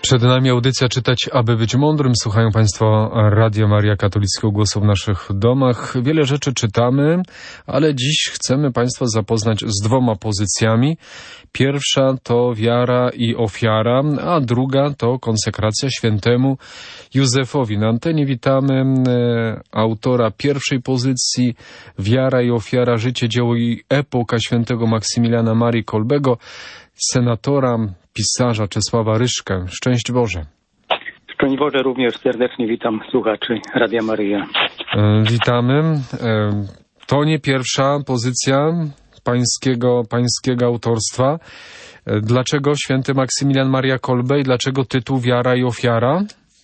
Przed nami audycja Czytać, aby być mądrym. Słuchają Państwo Radia Maria Katolickiego Głosu w naszych domach. Wiele rzeczy czytamy, ale dziś chcemy Państwa zapoznać z dwoma pozycjami. Pierwsza to wiara i ofiara, a druga to konsekracja świętemu Józefowi. Na antenie witamy autora pierwszej pozycji, wiara i ofiara, życie, dzieło i epoka świętego Maksymiliana Marii Kolbego, senatora, pisarza Czesława Ryszkę. Szczęść Boże. Szczęść Boże, również serdecznie witam słuchaczy Radia Maryja. Witamy. To nie pierwsza pozycja pańskiego autorstwa. Dlaczego święty Maksymilian Maria Kolbe i dlaczego tytuł Wiara i ofiara?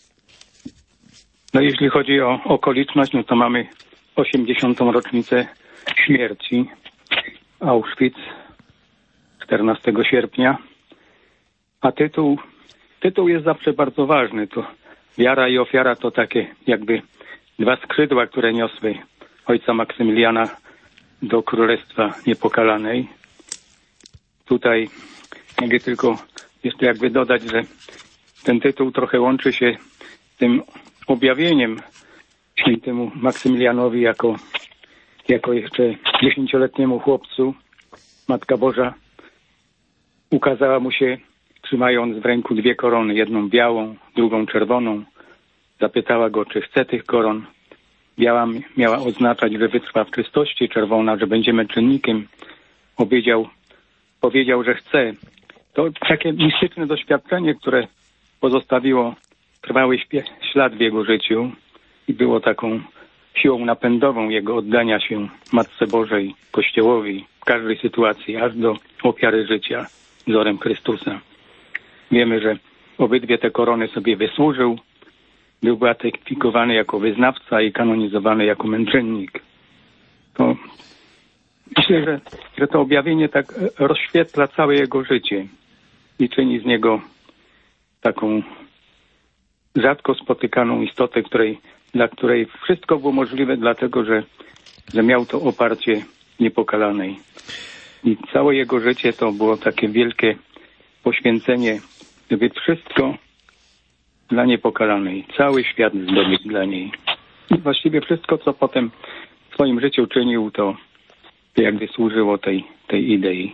No jeśli chodzi o okoliczność, no to mamy 80. rocznicę śmierci Auschwitz 14 sierpnia. A tytuł jest zawsze bardzo ważny. To wiara i ofiara to takie jakby dwa skrzydła, które niosły ojca Maksymiliana do Królestwa Niepokalanej. Tutaj mogę tylko jeszcze jakby dodać, że ten tytuł trochę łączy się z tym objawieniem świętemu Maksymilianowi jako jeszcze 10-letniemu chłopcu. Matka Boża ukazała mu się, trzymając w ręku dwie korony, jedną białą, drugą czerwoną. Zapytała go, czy chce tych koron. Biała miała oznaczać, że wytrwa w czystości, czerwona, że będzie męczennikiem. Powiedział, że chce. To takie mistyczne doświadczenie, które pozostawiło trwały ślad w jego życiu i było taką siłą napędową jego oddania się Matce Bożej, Kościołowi w każdej sytuacji, aż do ofiary życia wzorem Chrystusa. Wiemy, że obydwie te korony sobie wysłużył. Był beatyfikowany jako wyznawca i kanonizowany jako męczennik. To myślę, że to objawienie tak rozświetla całe jego życie i czyni z niego taką rzadko spotykaną istotę, dla której wszystko było możliwe, dlatego że miał to oparcie niepokalanej. I całe jego życie to było takie wielkie poświęcenie, żeby wszystko dla niepokalanej, cały świat zdobyć dla niej. I właściwie wszystko, co potem w swoim życiu czynił, to jakby służyło tej idei.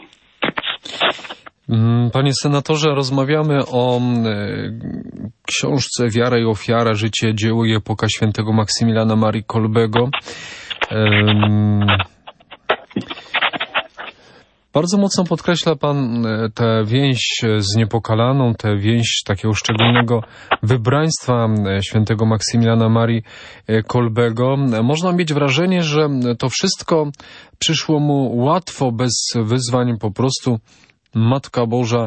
Panie senatorze, rozmawiamy o książce Wiara i ofiara, życie, dzieło i epoka świętego Maksymiliana Marii Kolbego. Bardzo mocno podkreśla Pan tę więź z niepokalaną, tę więź takiego szczególnego wybraństwa świętego Maksymiliana Marii Kolbego. Można mieć wrażenie, że to wszystko przyszło mu łatwo, bez wyzwań, po prostu Matka Boża,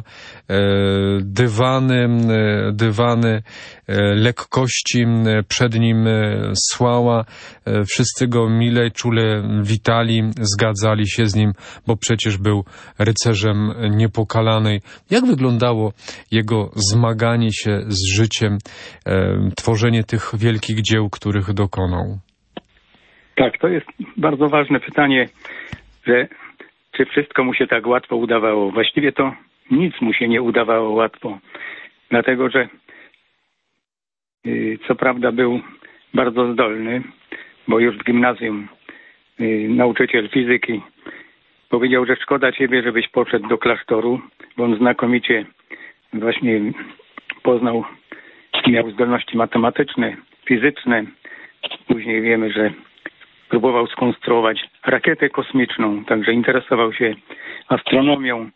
dywany, lekkości przed nim słała. Wszyscy go mile, czule witali, zgadzali się z nim, bo przecież był rycerzem niepokalanej. Jak wyglądało jego zmaganie się z życiem, tworzenie tych wielkich dzieł, których dokonał? Tak, to jest bardzo ważne pytanie, że czy wszystko mu się tak łatwo udawało? Właściwie to nic mu się nie udawało łatwo, dlatego że co prawda był bardzo zdolny, bo już w gimnazjum nauczyciel fizyki powiedział, że szkoda ciebie, żebyś poszedł do klasztoru, bo on znakomicie właśnie poznał, miał zdolności matematyczne, fizyczne. Później wiemy, że próbował skonstruować rakietę kosmiczną, także interesował się astronomią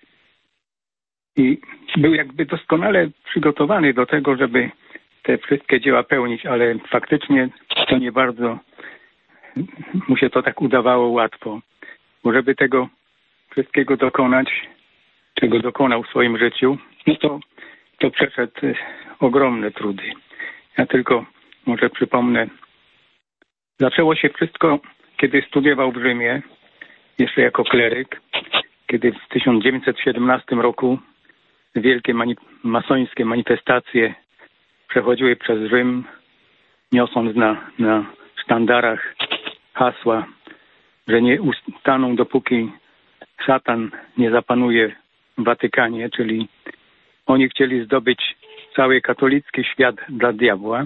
i był jakby doskonale przygotowany do tego, żeby te wszystkie dzieła pełnić, ale faktycznie to nie bardzo mu się to tak udawało łatwo. Bo żeby tego wszystkiego dokonać, czego dokonał w swoim życiu, no to przeszedł ogromne trudy. Ja tylko może przypomnę, zaczęło się wszystko, kiedy studiował w Rzymie, jeszcze jako kleryk, kiedy w 1917 roku wielkie masońskie manifestacje przechodziły przez Rzym, niosąc na sztandarach hasła, że nie ustaną, dopóki szatan nie zapanuje w Watykanie, czyli oni chcieli zdobyć cały katolicki świat dla diabła.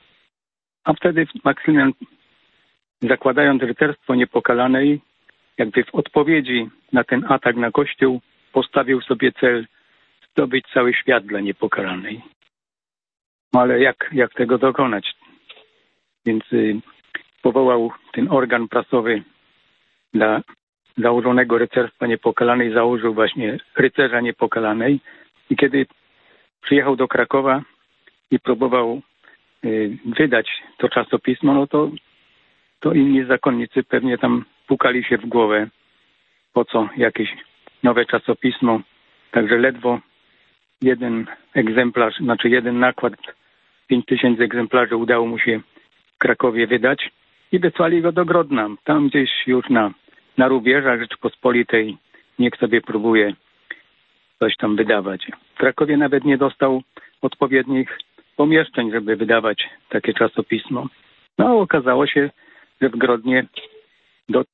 A wtedy Maksymilian, zakładając rycerstwo niepokalanej, jakby w odpowiedzi na ten atak na Kościół, postawił sobie cel zdobyć cały świat dla niepokalanej. No ale jak tego dokonać? Więc powołał ten organ prasowy dla założonego rycerstwa niepokalanej, założył właśnie rycerza niepokalanej. I kiedy przyjechał do Krakowa i próbował wydać to czasopismo, no to inni zakonnicy pewnie tam pukali się w głowę, po co jakieś nowe czasopismo. Także ledwo jeden egzemplarz, znaczy jeden nakład, 5000 egzemplarzy udało mu się w Krakowie wydać i wysłali go do Grodna. Tam gdzieś już na rubieżach Rzeczypospolitej niech sobie próbuje coś tam wydawać. W Krakowie nawet nie dostał odpowiednich pomieszczeń, żeby wydawać takie czasopismo. No a okazało się, że w Grodnie do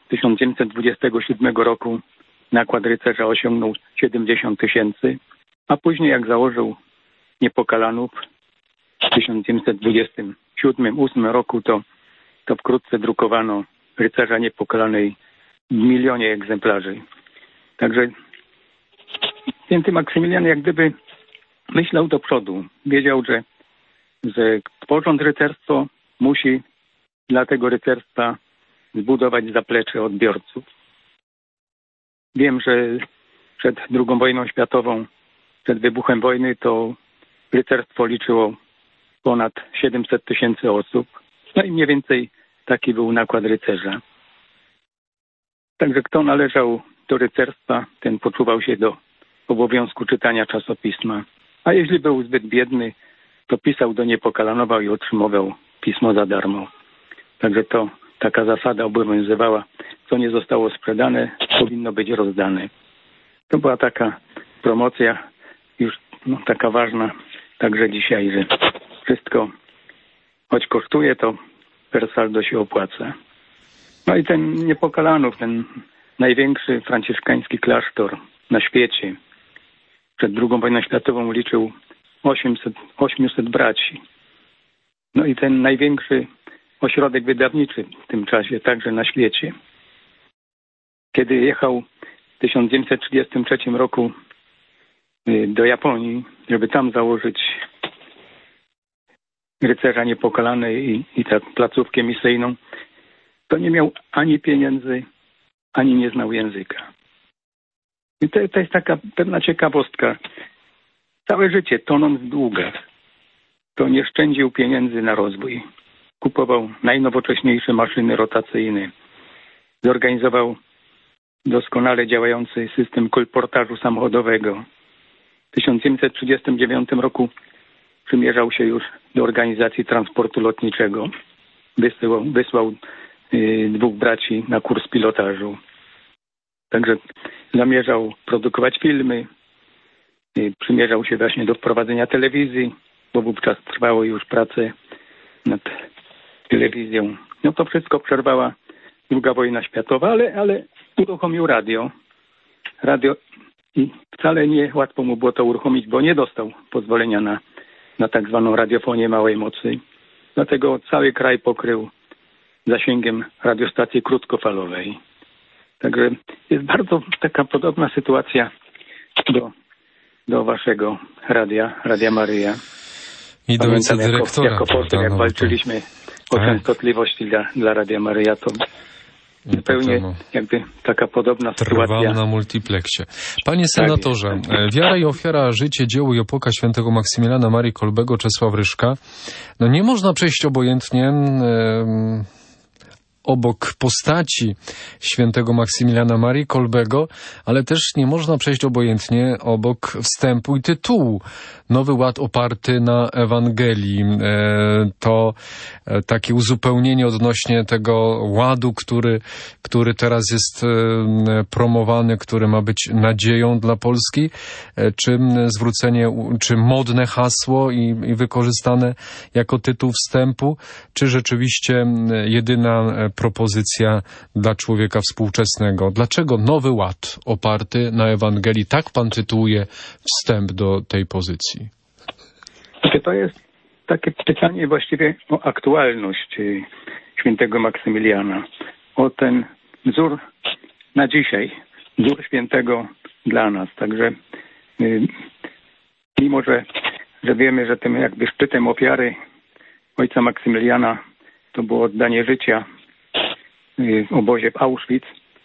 1927 roku nakład rycerza osiągnął 70 000, a później jak założył Niepokalanów w 1927-28 roku, to wkrótce drukowano rycerza Niepokalanej w 1 000 000 egzemplarzy. Także święty Maksymilian jak gdyby myślał do przodu. Wiedział, że tworząc rycerstwo musi dla tego rycerstwa zbudować zaplecze odbiorców. Wiem, że przed II wojną światową, przed wybuchem wojny, to rycerstwo liczyło ponad 700 000 osób. No i mniej więcej taki był nakład rycerza. Także kto należał do rycerstwa, ten poczuwał się do obowiązku czytania czasopisma. A jeśli był zbyt biedny, to pisał do Niepokalanowa i otrzymywał pismo za darmo. Także to taka zasada obowiązywała. Co nie zostało sprzedane, powinno być rozdane. To była taka promocja już taka ważna także dzisiaj, że wszystko, choć kosztuje, to per saldo się opłaca. No i ten Niepokalanów, ten największy franciszkański klasztor na świecie, przed II wojną światową liczył 800 braci. No i ten największy ośrodek wydawniczy w tym czasie, także na świecie. Kiedy jechał w 1933 roku do Japonii, żeby tam założyć rycerza Niepokalanej i tę placówkę misyjną, to nie miał ani pieniędzy, ani nie znał języka. I to jest taka pewna ciekawostka. Całe życie tonąc w długach, to nie szczędził pieniędzy na rozwój. Kupował najnowocześniejsze maszyny rotacyjne. Zorganizował doskonale działający system kolportażu samochodowego. W 1939 roku przymierzał się już do organizacji transportu lotniczego. Wysłał 2 braci na kurs pilotażu. Także zamierzał produkować filmy. Przymierzał się właśnie do wprowadzenia telewizji, bo wówczas trwały już prace nad telewizją. No to wszystko przerwała II wojna światowa, ale uruchomił radio. I wcale nie łatwo mu było to uruchomić, bo nie dostał pozwolenia na tak zwaną radiofonię małej mocy. Dlatego cały kraj pokrył zasięgiem radiostacji krótkofalowej. Także jest bardzo taka podobna sytuacja do waszego Radia Maryja. I do wicedyrektora. Jako poseł, jak walczyliśmy o częstotliwości dla Radia Maryja, to zupełnie jakby taka podobna sytuacja. Trwał na multiplexie. Panie senatorze, Wiara i ofiara, życie, dzieło i epoka świętego Maksymiliana Marii Kolbego, Czesław Ryżka. No nie można przejść obojętnie obok postaci świętego Maksymiliana Marii Kolbego, ale też nie można przejść obojętnie obok wstępu i tytułu. Nowy Ład oparty na Ewangelii. To takie uzupełnienie odnośnie tego ładu, który teraz jest promowany, który ma być nadzieją dla Polski, czy zwrócenie, czy modne hasło i wykorzystane jako tytuł wstępu, czy rzeczywiście jedyna propozycja dla człowieka współczesnego. Dlaczego Nowy Ład oparty na Ewangelii? Tak pan tytułuje wstęp do tej pozycji. To jest takie pytanie właściwie o aktualność świętego Maksymiliana, o ten wzór na dzisiaj, wzór świętego dla nas. Także mimo, że wiemy, że tym jakby szczytem ofiary ojca Maksymiliana to było oddanie życia w obozie w Auschwitz,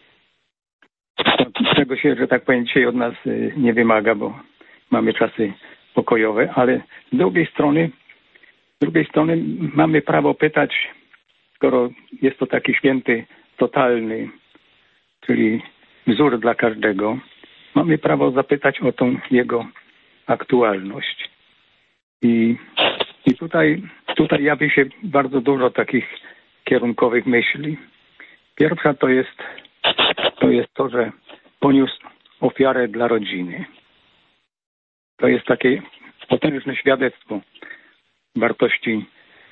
czego się, że tak powiem, dzisiaj od nas nie wymaga, bo mamy czasy pokojowe, ale z drugiej strony mamy prawo pytać, skoro jest to taki święty totalny, czyli wzór dla każdego, mamy prawo zapytać o tą jego aktualność. I tutaj jawi się bardzo dużo takich kierunkowych myśli. Pierwsza to jest to, że poniósł ofiarę dla rodziny. To jest takie potężne świadectwo wartości,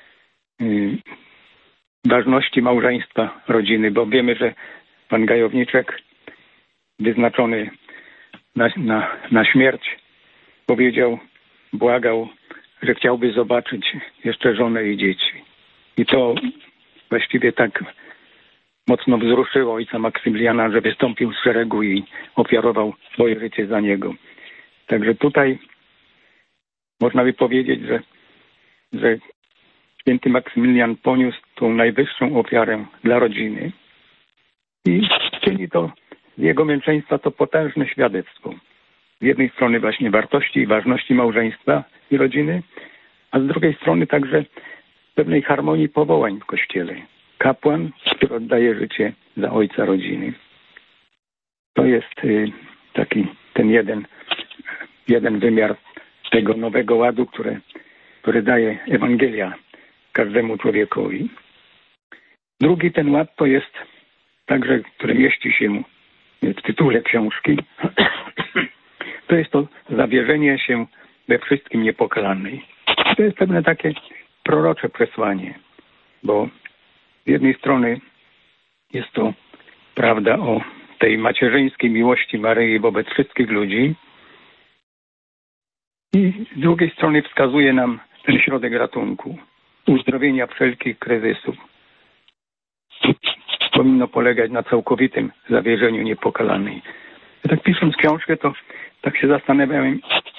ważności małżeństwa rodziny, bo wiemy, że pan Gajowniczek wyznaczony na śmierć błagał, że chciałby zobaczyć jeszcze żonę i dzieci. I to właściwie tak mocno wzruszyło ojca Maksymiliana, że wystąpił z szeregu i ofiarował swoje życie za niego. Także tutaj można by powiedzieć, że święty Maksymilian poniósł tą najwyższą ofiarę dla rodziny i czyni to z jego męczeństwa to potężne świadectwo. Z jednej strony właśnie wartości i ważności małżeństwa i rodziny, a z drugiej strony także pewnej harmonii powołań w Kościele. Kapłan, który oddaje życie za ojca rodziny. To jest taki ten jeden wymiar tego nowego ładu, który daje Ewangelia każdemu człowiekowi. Drugi ten ład to jest także, który mieści się w tytule książki, to jest to zawierzenie się we wszystkim niepokalanej. To jest pewne takie prorocze przesłanie, bo z jednej strony jest to prawda o tej macierzyńskiej miłości Maryi wobec wszystkich ludzi i z drugiej strony wskazuje nam ten środek ratunku, uzdrowienia wszelkich kryzysów. Powinno polegać na całkowitym zawierzeniu niepokalanej. Ja tak pisząc książkę, to tak się zastanawiałem,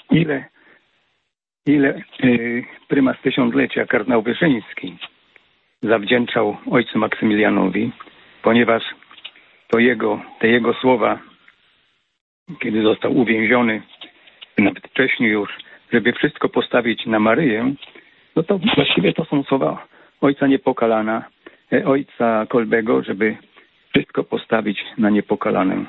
ile prymas tysiąclecia, kardynał Wyszyński, zawdzięczał ojcu Maksymilianowi, ponieważ te jego słowa, kiedy został uwięziony, nawet wcześniej już, żeby wszystko postawić na Maryję, no to właściwie to są słowa ojca Kolbego, żeby wszystko postawić na Niepokalanę.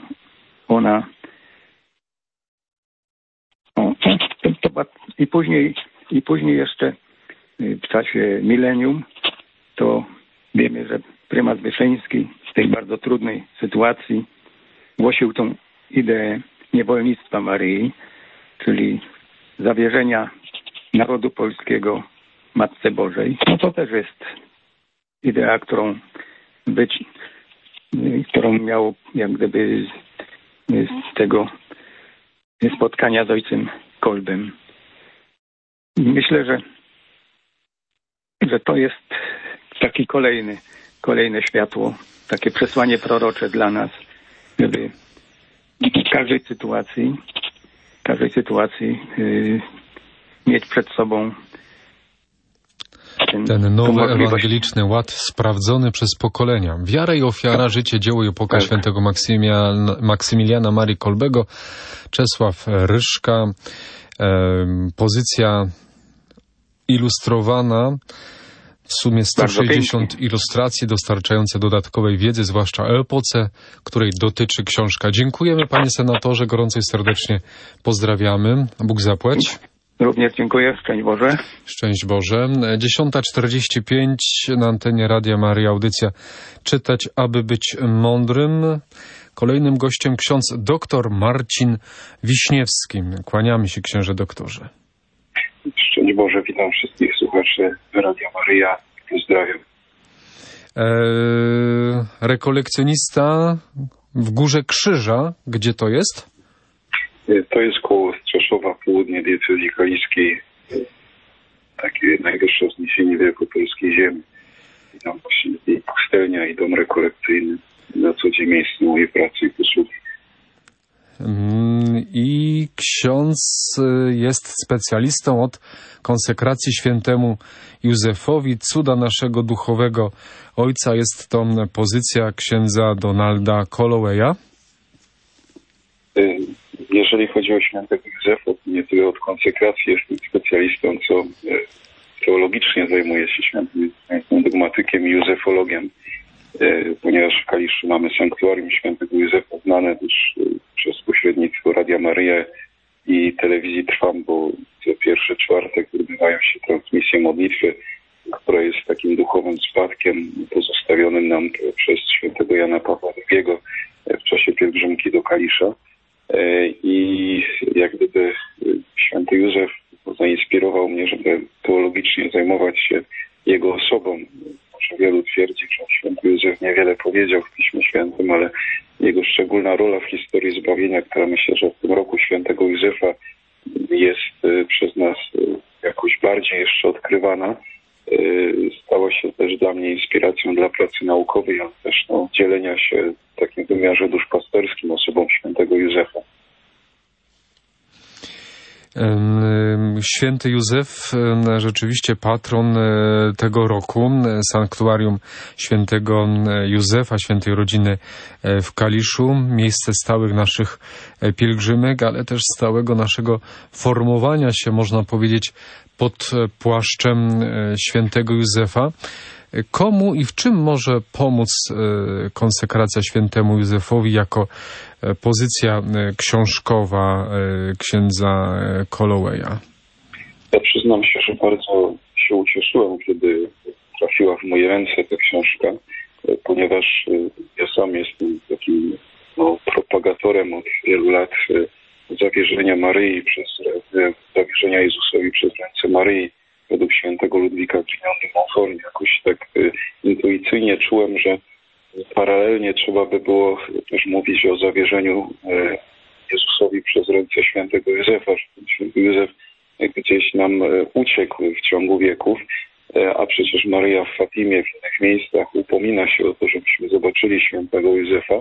I później jeszcze w czasie milenium to wiemy, że prymas Wyszyński w tej bardzo trudnej sytuacji głosił tą ideę niewolnictwa Maryi, czyli zawierzenia narodu polskiego Matce Bożej. No to też jest idea, którą miał jak gdyby z tego spotkania z ojcem Kolbem. Myślę, że to jest taki kolejne światło, takie przesłanie prorocze dla nas, żeby w każdej sytuacji mieć przed sobą ten nowy ewangeliczny ład sprawdzony przez pokolenia. Wiara i ofiara, życie, dzieło i epoka świętego Maksymiliana Marii Kolbego, Czesław Ryszka, pozycja ilustrowana, w sumie 160 ilustracji dostarczające dodatkowej wiedzy, zwłaszcza o epoce, której dotyczy książka. Dziękujemy, panie senatorze, gorąco i serdecznie pozdrawiamy. Bóg zapłać. Również dziękuję. Szczęść Boże. Szczęść Boże. 10:45 na antenie Radia Maryja. Audycja Czytać, aby być mądrym. Kolejnym gościem ksiądz dr Marcin Wiśniewski. Kłaniamy się, księże doktorze. Szczęść Boże, witam wszystkich słuchaczy Radia Maryja. Pozdrawiam. Rekolekcjonista w Górze Krzyża. Gdzie to jest? To jest koło Strzeszowa, południe diecezji kaliskiej. pierwsze wzniesienie wielkopolskiej ziemi. I tam właśnie i pustelnia, i dom rekolekcyjny na co dzień miejsce mojej pracy i posługi. I ksiądz jest specjalistą od konsekracji świętemu Józefowi, cuda naszego duchowego ojca. Jest to pozycja księdza Donalda Callowaya. Jeżeli chodzi o świętego Józefa, to nie tyle od konsekracji jestem specjalistą, co teologicznie zajmuję się świętym dogmatykiem i józefologiem, ponieważ w Kaliszu mamy sanktuarium świętego Józefa, znane też przez pośrednictwo Radia Maryja i telewizji Trwam, bo co pierwszy czwartek odbywają się transmisje modlitwy, która jest takim duchowym spadkiem pozostawionym nam przez świętego Jana Pawła II w czasie pielgrzymki do Kalisza. I jak gdyby święty Józef zainspirował mnie, żeby teologicznie zajmować się jego osobą. Może wielu twierdzi, że święty Józef niewiele powiedział w Piśmie Świętym, ale jego szczególna rola w historii zbawienia, która myślę, że w tym roku świętego Józefa jest przez nas jakoś bardziej jeszcze odkrywana, stała się też dla mnie inspiracją dla pracy naukowej, ale też dzielenia się w takim wymiarze duszpasterskim osobą świętego Józefa. Święty Józef, rzeczywiście patron tego roku, sanktuarium świętego Józefa, świętej rodziny w Kaliszu, miejsce stałych naszych pielgrzymek, ale też stałego naszego formowania się, można powiedzieć, pod płaszczem świętego Józefa. Komu i w czym może pomóc konsekracja świętemu Józefowi jako pozycja książkowa księdza Callowaya? Ja przyznam się, że bardzo się ucieszyłem, kiedy trafiła w moje ręce ta książka, ponieważ ja sam jestem takim propagatorem od wielu lat zawierzenia Maryi zawierzenia Jezusowi przez ręce Maryi według świętego Ludwika Grignon de Montfort. Jakoś tak intuicyjnie czułem, że paralelnie trzeba by było też mówić o zawierzeniu Jezusowi przez ręce świętego Józefa. Święty Józef gdzieś nam uciekł w ciągu wieków, a przecież Maryja w Fatimie, w innych miejscach upomina się o to, żebyśmy zobaczyli świętego Józefa.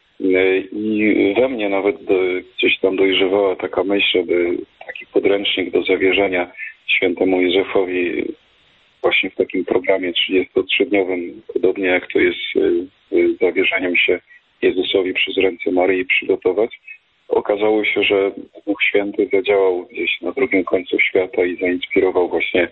I we mnie nawet gdzieś tam dojrzewała taka myśl, żeby taki podręcznik do zawierzenia świętemu Józefowi właśnie w takim programie 33-dniowym, podobnie jak to jest z zawierzeniem się Jezusowi przez ręce Maryi, przygotować. Okazało się, że Duch Święty zadziałał gdzieś na drugim końcu świata i zainspirował właśnie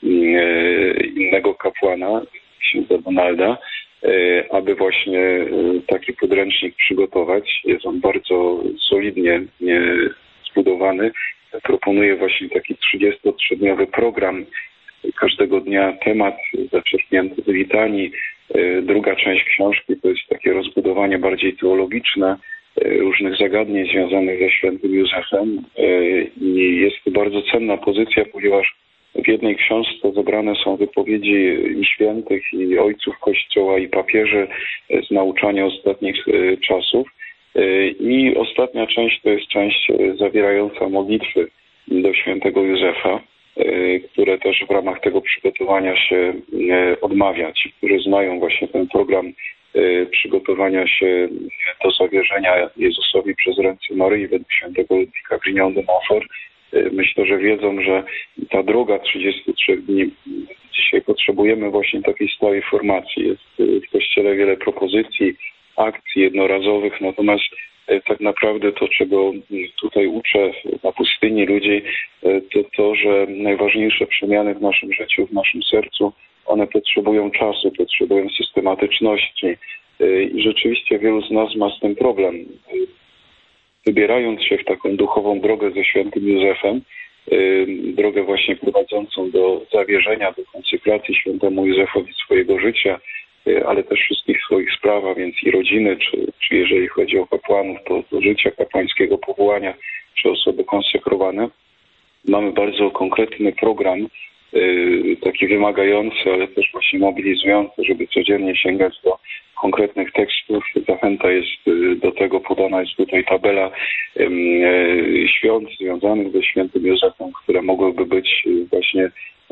innego kapłana, księdza Donalda, aby właśnie taki podręcznik przygotować. Jest on bardzo solidnie zbudowany. Proponuje właśnie taki 33-dniowy program. Każdego dnia temat zaczerpnięty z litanii. Druga część książki to jest takie rozbudowanie bardziej teologiczne różnych zagadnień związanych ze świętym Józefem. I jest to bardzo cenna pozycja, ponieważ w jednej książce zebrane są wypowiedzi i świętych, i ojców Kościoła, i papieży z nauczania ostatnich czasów. I ostatnia część to jest część zawierająca modlitwy do świętego Józefa, które też w ramach tego przygotowania się odmawia. Ci, którzy znają właśnie ten program przygotowania się do zawierzenia Jezusowi przez ręce Maryi według świętego Ludwika Grignon de Montfort, myślę, że wiedzą, że ta droga 33 dni, dzisiaj potrzebujemy właśnie takiej stałej formacji. Jest w Kościele wiele propozycji, akcji jednorazowych, natomiast tak naprawdę to, czego tutaj uczę na pustyni ludzi, to to, że najważniejsze przemiany w naszym życiu, w naszym sercu, one potrzebują czasu, potrzebują systematyczności i rzeczywiście wielu z nas ma z tym problem. Wybierając się w taką duchową drogę ze świętym Józefem, drogę właśnie prowadzącą do zawierzenia, do konsekracji świętemu Józefowi swojego życia, ale też wszystkich swoich spraw, a więc i rodziny, czy jeżeli chodzi o kapłanów, to życia kapłańskiego powołania, czy osoby konsekrowane. Mamy bardzo konkretny program, taki wymagający, ale też właśnie mobilizujący, żeby codziennie sięgać do konkretnych tekstów. Zachęta jest do tego, podana jest tutaj tabela świąt związanych ze świętym Józefem, które mogłyby być właśnie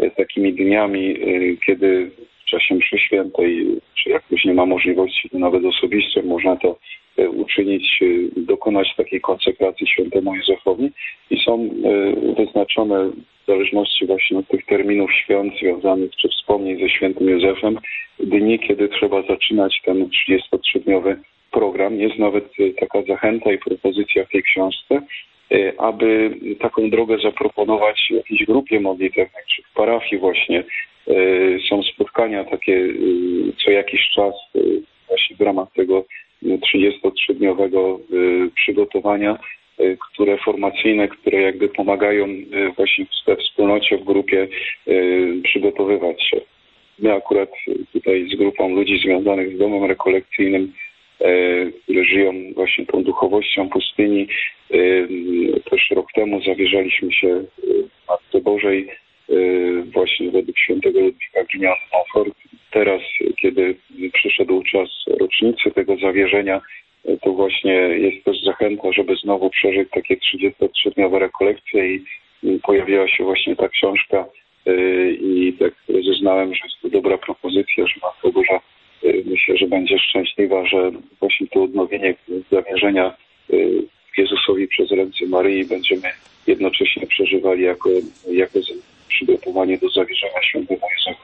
takimi dniami, kiedy w czasie mszy świętej, czy jak ktoś nie ma możliwości, to nawet osobiście można to uczynić, dokonać takiej konsekracji świętemu Józefowi i są wyznaczone w zależności właśnie od tych terminów świąt związanych czy wspomnień ze świętym Józefem dni, kiedy trzeba zaczynać ten 33-dniowy program. Jest nawet taka zachęta i propozycja w tej książce, aby taką drogę zaproponować jakiejś grupie modlitewnej, czy w parafii właśnie. Są spotkania takie co jakiś czas właśnie w ramach tego 33-dniowego przygotowania, które formacyjne, które jakby pomagają właśnie we wspólnocie, w grupie przygotowywać się. My akurat tutaj z grupą ludzi związanych z domem rekolekcyjnym, które żyją właśnie tą duchowością pustyni, też rok temu zawierzaliśmy się Matce Bożej właśnie według świętego Ludwika Gminiana-Montfort. Teraz, kiedy przyszedł czas rocznicy tego zawierzenia, to właśnie jest też zachęta, żeby znowu przeżyć takie 33-dniowe rekolekcje i pojawiła się właśnie ta książka i tak zeznałem, że jest to dobra propozycja, że Matka Boża myślę, że będzie szczęśliwa, że właśnie to odnowienie zawierzenia Jezusowi przez ręce Maryi będziemy jednocześnie przeżywali jako przygotowanie do zawierzenia świętego Józefa.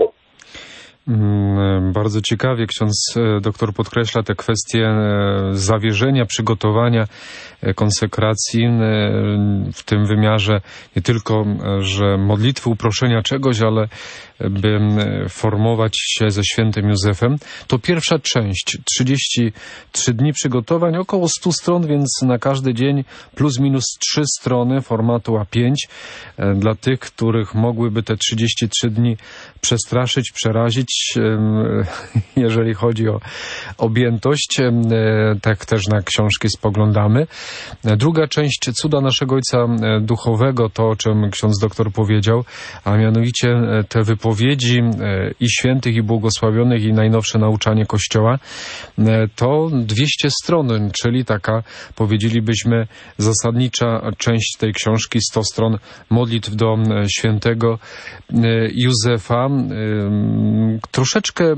Bardzo ciekawie ksiądz doktor podkreśla te kwestie zawierzenia, przygotowania, konsekracji w tym wymiarze nie tylko, że modlitwy, uproszenia czegoś, ale by formować się ze świętym Józefem. To pierwsza część, 33 dni przygotowań, około 100 stron, więc na każdy dzień plus minus 3 strony formatu A5 dla tych, których mogłyby te 33 dni przestraszyć, przerazić, jeżeli chodzi o objętość. Tak też na książki spoglądamy. Druga część Cuda naszego Ojca Duchowego, to o czym ksiądz doktor powiedział, a mianowicie te wypowiedzi i świętych, i błogosławionych, i najnowsze nauczanie Kościoła, to 200 stron, czyli taka, powiedzielibyśmy, zasadnicza część tej książki, 100 stron modlitw do świętego Józefa. Troszeczkę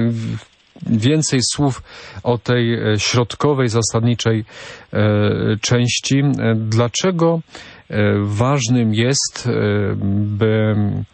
więcej słów o tej środkowej, zasadniczej części. Dlaczego ważnym jest, by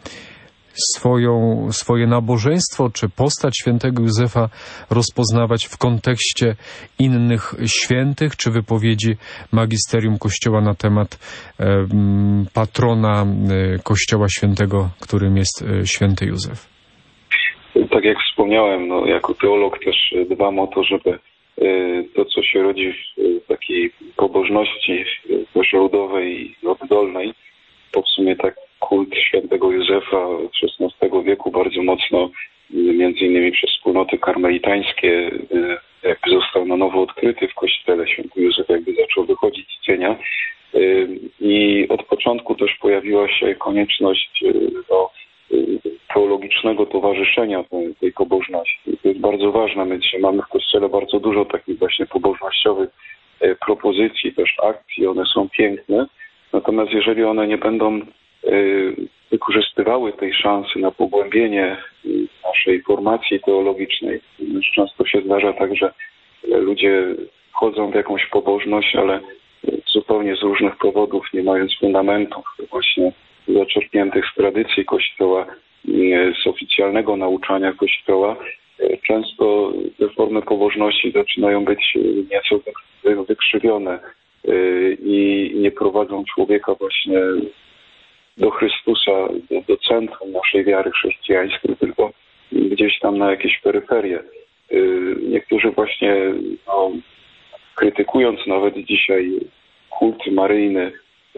swoje nabożeństwo czy postać świętego Józefa rozpoznawać w kontekście innych świętych, czy wypowiedzi magisterium Kościoła na temat patrona Kościoła świętego, którym jest święty Józef? Tak jak wspomniałem, jako teolog też dbam o to, żeby to, co się rodzi w takiej pobożności też ludowej i oddolnej, to w sumie tak kult świętego Józefa XVI wieku bardzo mocno, między innymi przez wspólnoty karmelitańskie, jakby został na nowo odkryty w kościele. Święty Józef jakby zaczął wychodzić z cienia i od początku też pojawiła się konieczność teologicznego towarzyszenia tej pobożności. To jest bardzo ważne. My dzisiaj mamy w Kościele bardzo dużo takich właśnie pobożnościowych propozycji, też akcji. One są piękne. Natomiast jeżeli one nie będą wykorzystywały tej szansy na pogłębienie naszej formacji teologicznej, często się zdarza tak, że ludzie wchodzą w jakąś pobożność, ale zupełnie z różnych powodów, nie mając fundamentów właśnie zaczerpniętych z tradycji Kościoła, z oficjalnego nauczania Kościoła, często te formy pobożności zaczynają być nieco wykrzywione i nie prowadzą człowieka właśnie do Chrystusa, do centrum naszej wiary chrześcijańskiej, tylko gdzieś tam na jakieś peryferie. Niektórzy właśnie, krytykując nawet dzisiaj kult maryjny,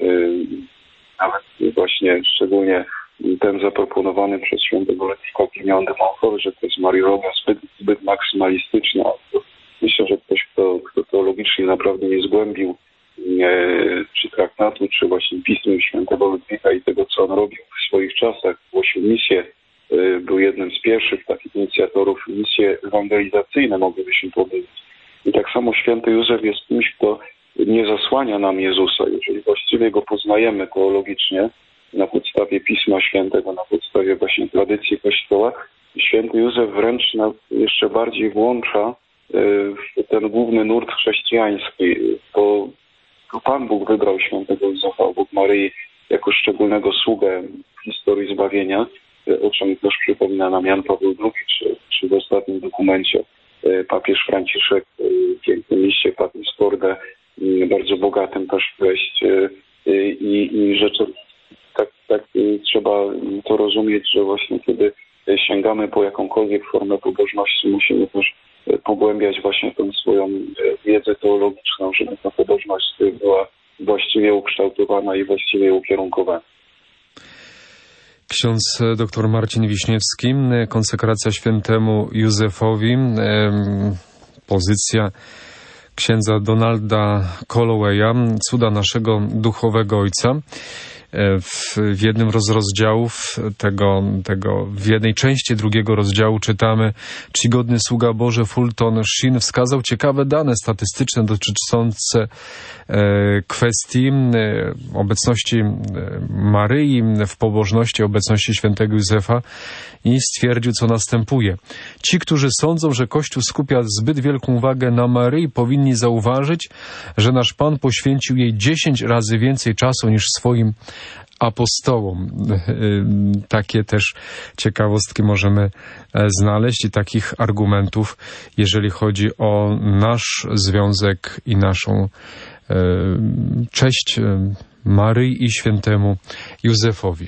nawet właśnie szczególnie ten zaproponowany przez świętego Ludwika Gminiana-Montfort, że to jest mariologia zbyt maksymalistyczna. Myślę, że ktoś, kto teologicznie naprawdę nie zgłębił czy traktatu, czy właśnie pism świętego Ludwika i tego, co on robił w swoich czasach, głosił misję, był jednym z pierwszych takich inicjatorów, misje ewangelizacyjne, moglibyśmy powiedzieć. I tak samo święty Józef jest kimś, kto nie zasłania nam Jezusa. Jeżeli właściwie go poznajemy teologicznie, na podstawie Pisma Świętego, na podstawie tradycję Kościoła, święty Józef wręcz jeszcze bardziej włącza w ten główny nurt chrześcijański. To Pan Bóg wybrał świętego Józefa obok Maryi jako szczególnego sługę w historii zbawienia, o czym też przypomina nam Jan Paweł II, czy w ostatnim dokumencie papież Franciszek w pięknym liście Patris Corde, bardzo bogatym też treść. I rzeczy tak trzeba to rozumieć, że właśnie kiedy sięgamy po jakąkolwiek formę pobożności, musimy też pogłębiać właśnie tę swoją wiedzę teologiczną, żeby ta pobożność była właściwie ukształtowana i właściwie ukierunkowana. Ksiądz dr Marcin Wiśniewski, konsekracja świętemu Józefowi, pozycja księdza Donalda Callowaya, cuda naszego duchowego ojca. W jednym z rozdziałów w jednej części drugiego rozdziału czytamy: czcigodny sługa Boży Fulton Sheen wskazał ciekawe dane statystyczne dotyczące kwestii obecności Maryi w pobożności, obecności świętego Józefa i stwierdził, co następuje. Ci, którzy sądzą, że Kościół skupia zbyt wielką uwagę na Maryi, powinni zauważyć, że nasz Pan poświęcił jej 10 razy więcej czasu niż swoim apostołom. Takie też ciekawostki możemy znaleźć i takich argumentów, jeżeli chodzi o nasz związek i naszą cześć Maryi i świętemu Józefowi.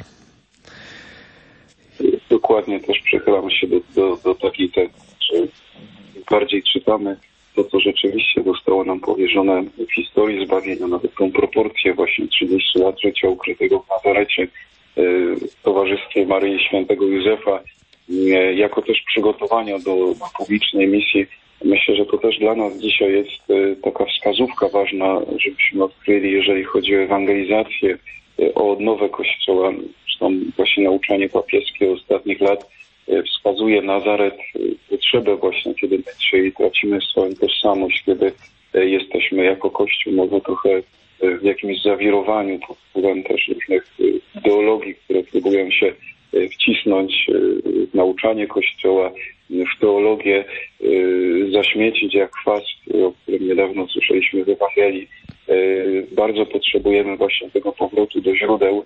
Dokładnie, też przychylamy się do takiej że bardziej czytamy to, co rzeczywiście zostało nam powierzone w historii zbawienia, nawet tą proporcję właśnie 30 lat życia ukrytego w Nazarecie w towarzystwie Maryi i świętego Józefa, jako też przygotowania do publicznej misji. Myślę, że to też dla nas dzisiaj jest taka wskazówka ważna, żebyśmy odkryli, jeżeli chodzi o ewangelizację, o odnowę Kościoła. Zresztą właśnie nauczanie papieskie ostatnich lat wskazuje Nazaret potrzebę właśnie, kiedy my dzisiaj tracimy swoją tożsamość, kiedy jesteśmy jako Kościół może trochę w jakimś zawirowaniu pod wpływem też różnych ideologii, które próbują się wcisnąć w nauczanie Kościoła, w teologię, zaśmiecić jak chwast, o którym niedawno słyszeliśmy w Ewangelii. Bardzo potrzebujemy właśnie tego powrotu do źródeł,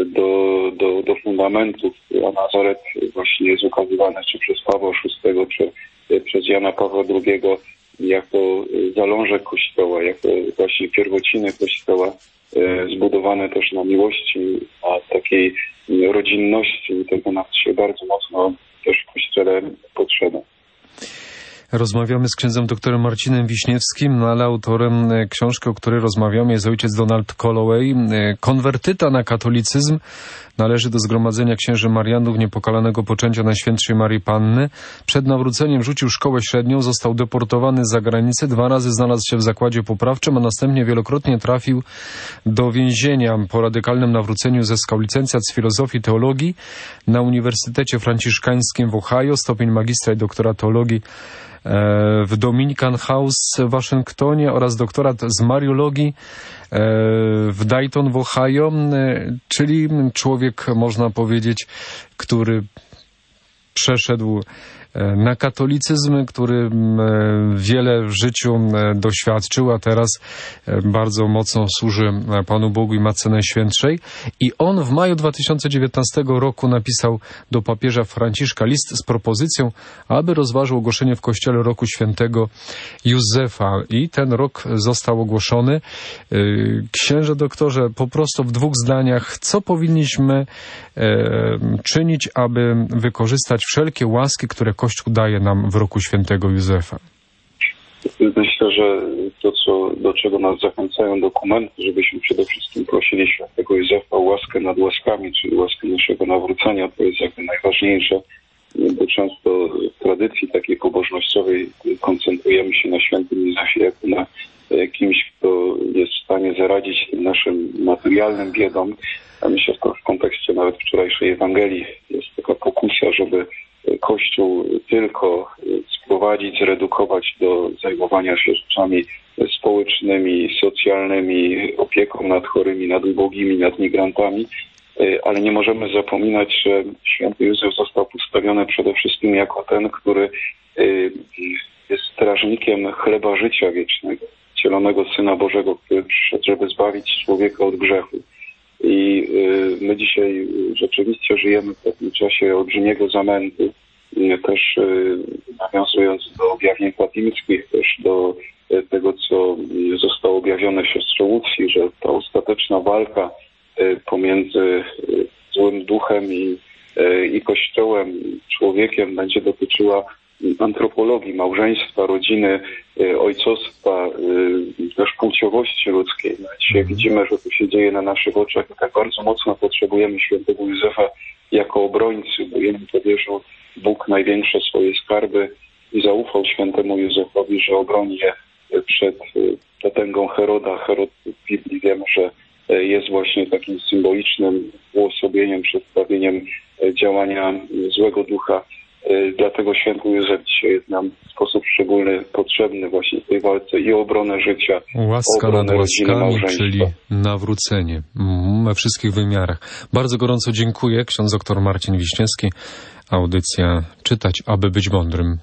do fundamentów, a Nazaret właśnie jest ukazywany czy przez Pawła VI, czy przez Jana Pawła II jako zalążek Kościoła, jako właśnie pierwociny Kościoła, zbudowane też na miłości, na takiej rodzinności, i tego nam się bardzo mocno też w Kościele potrzeba. Rozmawiamy z księdzem doktorem Marcinem Wiśniewskim, ale autorem książki, o której rozmawiamy, jest ojciec Donald Calloway. Konwertyta na katolicyzm, należy do zgromadzenia księży Marianów Niepokalanego Poczęcia Najświętszej Maryi Panny. Przed nawróceniem rzucił szkołę średnią, został deportowany za granicę, 2 razy znalazł się w zakładzie poprawczym, a następnie wielokrotnie trafił do więzienia. Po radykalnym nawróceniu zyskał licencjat z filozofii i teologii na Uniwersytecie Franciszkańskim w Ohio, stopień magistra i doktora teologii w Dominican House w Waszyngtonie oraz doktorat z mariologii w Dayton w Ohio, czyli człowiek, można powiedzieć, który przeszedł na katolicyzm, który wiele w życiu doświadczył, a teraz bardzo mocno służy Panu Bogu i Matce Najświętszej. I on w maju 2019 roku napisał do papieża Franciszka list z propozycją, aby rozważył ogłoszenie w Kościele roku świętego Józefa. I ten rok został ogłoszony. Księże doktorze, po prostu w 2 zdaniach, co powinniśmy czynić, aby wykorzystać wszelkie łaski, które Kościół daje nam w roku świętego Józefa? Myślę, że to, do czego nas zachęcają dokumenty, żebyśmy przede wszystkim prosili świętego Józefa o łaskę nad łaskami, czyli łaskę naszego nawrócenia, to jest jakby najważniejsze, bo często w tradycji takiej pobożnościowej koncentrujemy się na świętym Józefie jako na kimś, kto jest w stanie zaradzić tym naszym materialnym biedom. A myślę, że w kontekście nawet wczorajszej Ewangelii jest taka pokusa, żeby Kościół tylko sprowadzić, zredukować do zajmowania się rzeczami społecznymi, socjalnymi, opieką nad chorymi, nad ubogimi, nad migrantami, ale nie możemy zapominać, że święty Józef został postawiony przede wszystkim jako ten, który jest strażnikiem chleba życia wiecznego, wcielonego Syna Bożego, który przyszedł, żeby zbawić człowieka od grzechu. I my dzisiaj rzeczywiście żyjemy w takim czasie olbrzymiego zamętu, też nawiązując do objawień fatimskich, też do tego, co zostało objawione siostrze Łucji, że ta ostateczna walka pomiędzy złym duchem i Kościołem, człowiekiem będzie dotyczyła antropologii, małżeństwa, rodziny, ojcostwa, też płciowości ludzkiej. Dzisiaj widzimy, że to się dzieje na naszych oczach i tak bardzo mocno potrzebujemy świętego Józefa jako obrońcy, bo jemu powierzył Bóg największe swoje skarby i zaufał świętemu Józefowi, że obroni je przed potęgą Heroda. Herod w Biblii wiemy, że jest właśnie takim symbolicznym uosobieniem, przedstawieniem działania złego ducha. Dlatego święty Józef dzisiaj jest nam w sposób szczególny potrzebny właśnie w tej walce i o obronę życia, łaska o obronę nad rodziny, łaskami, małżeństwa. czyli nawrócenie we wszystkich wymiarach. Bardzo gorąco dziękuję. Ksiądz dr Marcin Wiśniewski. Audycja Czytać, aby być mądrym.